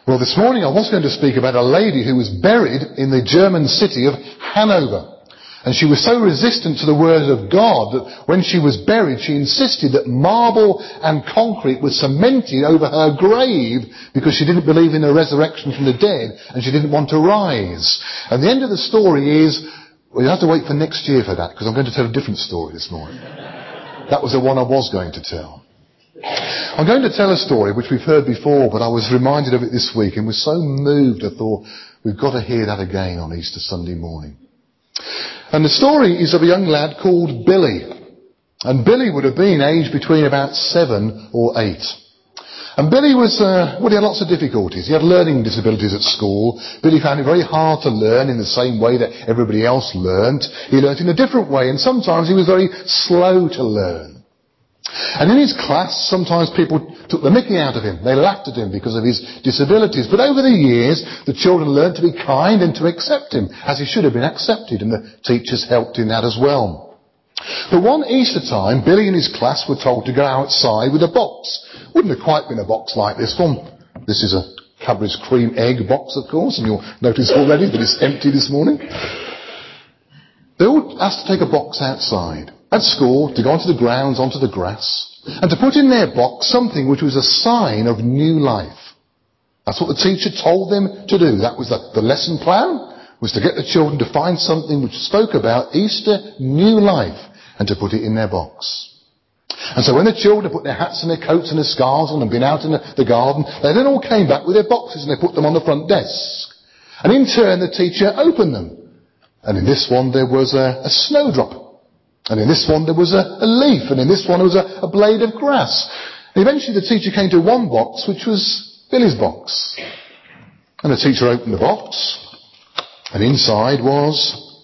Well, this morning I was going to speak about a lady who was buried in the German city of Hanover. And she was so resistant to the word of God that when she was buried, she insisted that marble and concrete was cemented over her grave because she didn't believe in the resurrection from the dead and she didn't want to rise. And the end of the story is, well, you'll have to wait for next year for that because I'm going to tell a different story this morning. That was the one I was going to tell. I'm going to tell a story which we've heard before, but I was reminded of it this week and was so moved I thought, we've got to hear that again on Easter Sunday morning. And the story is of a young lad called Billy. And Billy would have been aged between about 7 or 8. And Billy was, he had lots of difficulties. He had learning disabilities at school. Billy found it very hard to learn in the same way that everybody else learnt. He learnt in a different way, and sometimes he was very slow to learn. And in his class, sometimes people took the mickey out of him. They laughed at him because of his disabilities. But over the years, the children learned to be kind and to accept him, as he should have been accepted, and the teachers helped in that as well. But one Easter time, Billy and his class were told to go outside with a box. Wouldn't have quite been a box like this one. This is a Cadbury's cream egg box, of course, and you'll notice already that it's empty this morning. They all asked to take a box outside at school, to go onto the grounds, onto the grass, and to put in their box something which was a sign of new life. That's what the teacher told them to do. That was the lesson plan, was to get the children to find something which spoke about Easter, new life, and to put it in their box. And so when the children put their hats and their coats and their scarves on and been out in the garden, they then all came back with their boxes and they put them on the front desk. And in turn the teacher opened them. And in this one there was a snowdrop. And in this one there was a leaf, and in this one there was a blade of grass. And eventually the teacher came to one box, which was Billy's box. And the teacher opened the box, and inside was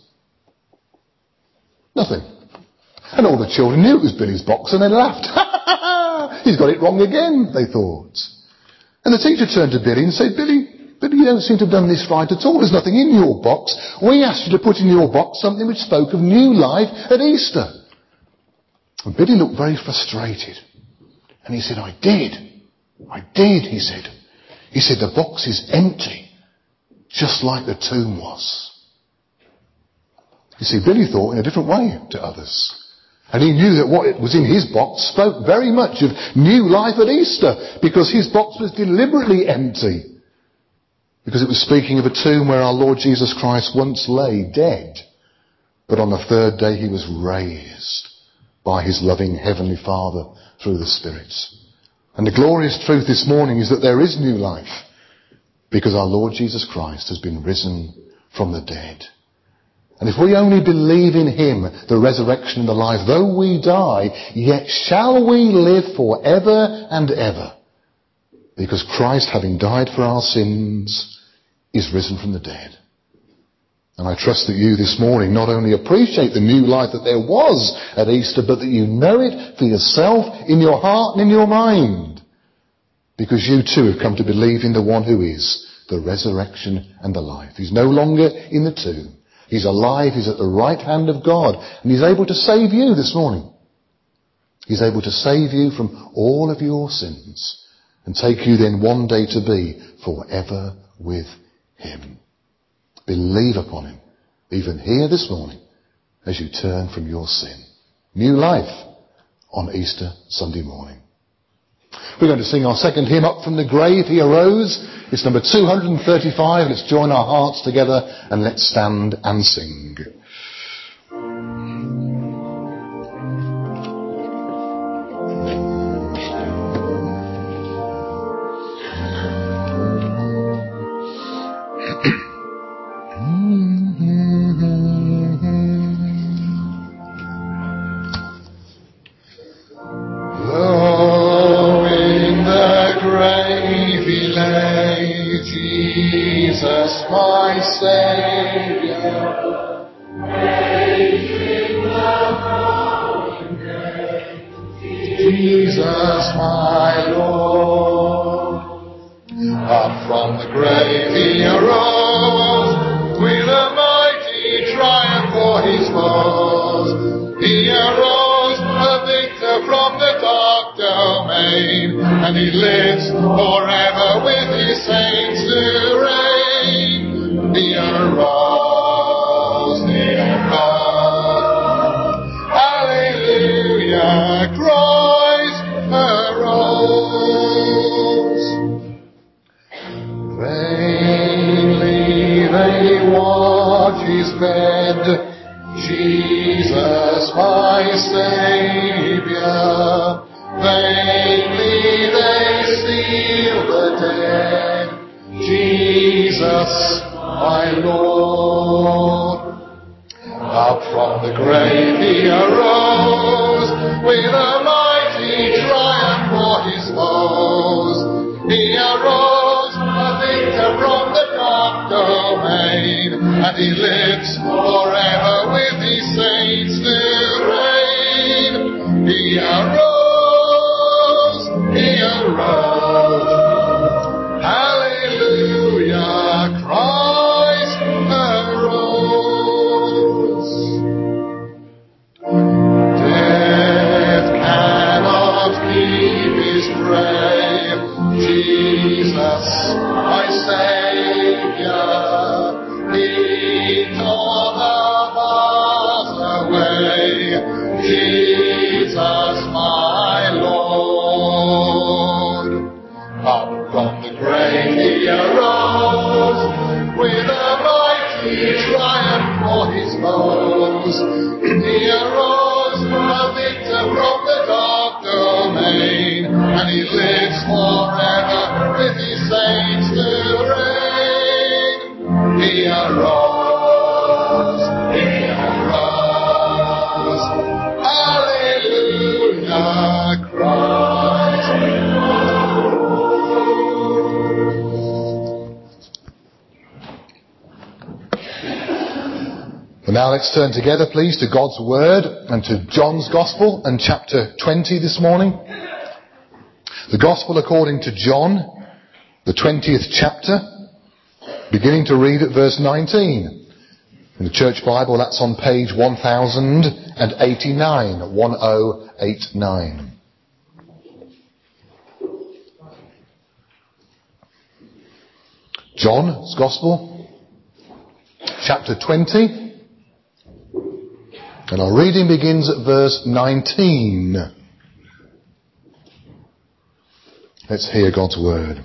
nothing. And all the children knew it was Billy's box, and they laughed. He's got it wrong again, they thought. And the teacher turned to Billy and said, Billy, you don't seem to have done this right at all. There's nothing in your box. We asked you to put in your box something which spoke of new life at Easter. And Billy looked very frustrated. And he said, I did, he said. He said, the box is empty, just like the tomb was. You see, Billy thought in a different way to others. And he knew that what was in his box spoke very much of new life at Easter, because his box was deliberately empty. Because it was speaking of a tomb where our Lord Jesus Christ once lay dead. But on the third day he was raised by his loving Heavenly Father through the Spirit. And the glorious truth this morning is that there is new life. Because our Lord Jesus Christ has been risen from the dead. And if we only believe in him, the resurrection and the life, though we die, yet shall we live forever and ever. Because Christ, having died for our sins, is risen from the dead. And I trust that you this morning not only appreciate the new life that there was at Easter, but that you know it for yourself in your heart and in your mind. Because you too have come to believe in the one who is the resurrection and the life. He's no longer in the tomb. He's alive. He's at the right hand of God. And he's able to save you this morning. He's able to save you from all of your sins and take you then one day to be forever with him. Believe upon him, even here this morning, as you turn from your sin. New life on Easter Sunday morning. We're going to sing our second hymn, Up from the Grave He Arose. It's number 235. Let's join our hearts together and let's stand and sing. Jesus, my Saviour, raising the fallen dead. Jesus, my Lord, up from the grave he arose, with a mighty triumph for his foes. He arose a victor from the dark domain, and he lives forever with his saints. watch his bed. Jesus, my Saviour, vainly they seal the dead. Jesus, my Lord. Up from the grave he arose, with a mighty triumph for his foes. He arose, a victor from the dark domain, and he lives forever with his saints to reign. He arose, he arose. Hallelujah, Christ arose. Death cannot keep his prey. Jesus, my Saviour, he tore the bars away. Jesus, my Lord. Up from the grave he arose, with a mighty triumph for his foes. He arose, a victor from the dark domain, and he lives forever with his saints to reign. He arose, he arose. Hallelujah, Christ. Well, now let's turn together, please, to God's Word and to John's Gospel and chapter 20 this morning. The Gospel according to John, the 20th chapter, beginning to read at verse 19. In the Church Bible, that's on page 1089, 1089. John's Gospel, chapter 20. And our reading begins at verse 19. Let's hear God's word.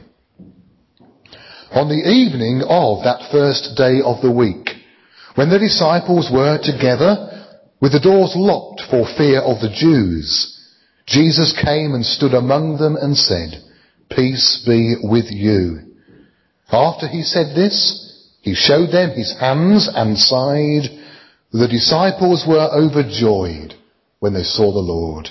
On the evening of that first day of the week, when the disciples were together, with the doors locked for fear of the Jews, Jesus came and stood among them and said, "Peace be with you." After he said this, he showed them his hands and side. The disciples were overjoyed when they saw the Lord.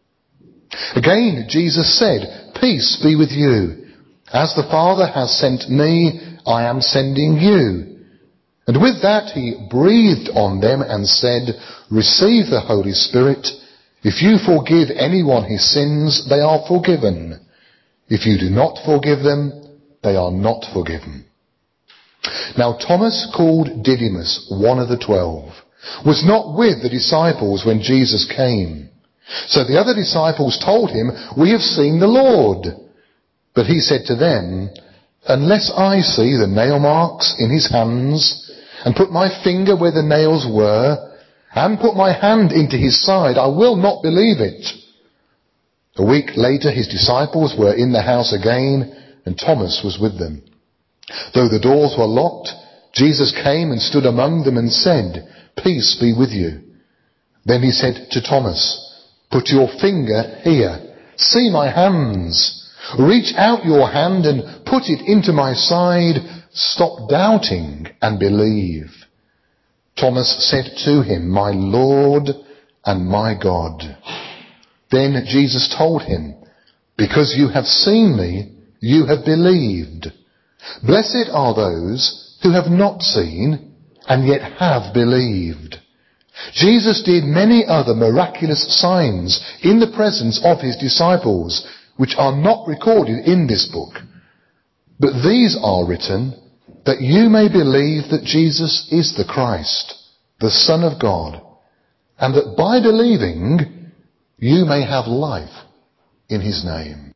Again, Jesus said, "Peace be with you. As the Father has sent me, I am sending you." And with that he breathed on them and said, "Receive the Holy Spirit. If you forgive anyone his sins, they are forgiven. If you do not forgive them, they are not forgiven." Now Thomas, called Didymus, one of the 12, was not with the disciples when Jesus came. So the other disciples told him, "We have seen the Lord." But he said to them, "Unless I see the nail marks in his hands, and put my finger where the nails were, and put my hand into his side, I will not believe it." A week later his disciples were in the house again, and Thomas was with them. Though the doors were locked, Jesus came and stood among them and said, "Peace be with you." Then he said to Thomas, "Put your finger here. See my hands. Reach out your hand and put it into my side. Stop doubting and believe." Thomas said to him, "My Lord and my God." Then Jesus told him, "Because you have seen me, you have believed. Blessed are those who have not seen and yet have believed." Jesus did many other miraculous signs in the presence of his disciples, which are not recorded in this book. But these are written that you may believe that Jesus is the Christ, the Son of God, and that by believing you may have life in his name.